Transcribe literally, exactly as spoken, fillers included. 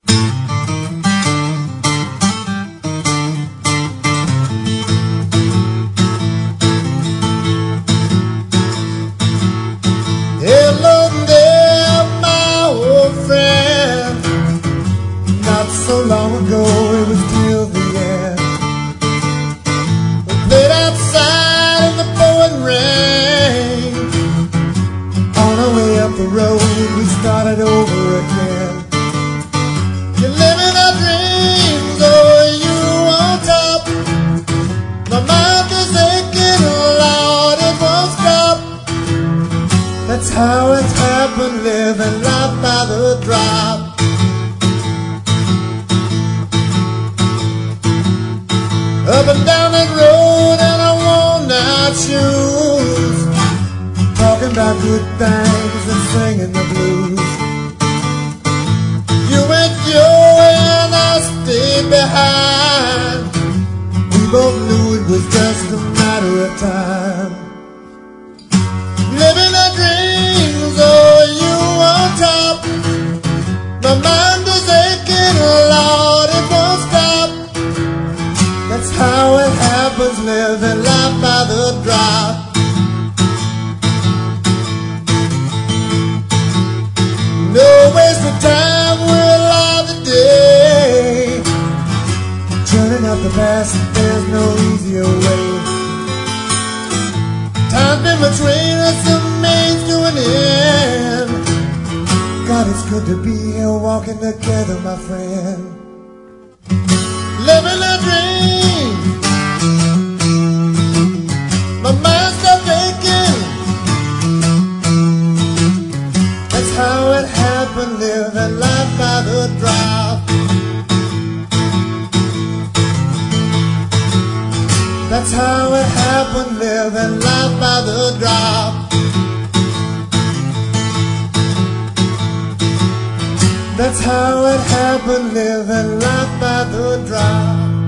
Hello there, my old friend. Not so long ago, it was till the end. We played outside in the pouring rain. On our way up the road, we started over again. You're living our dreams, oh, you on top. My mind is aching, Lord, it won't stop. That's how it's happened, living life by the drop. Up and down that road in our worn-out shoes, talking about good things and singing the blues. You went your way and I stayed behind. We both knew it was just a matter of time. Living our dreams, oh, you on top. My mind is aching, Lord, it won't stop. That's how it happens, living life by the drop. No waste of time, we're alive today. Turning up the past, there's no easier way. Time's been between us, the means to an end. God, it's good to be here walking together, my friend. Living a dream. My mind's still aching. That's how it happened, living life by the drop. That's how it happened, living life by the drop. That's how it happened, living life by the drop.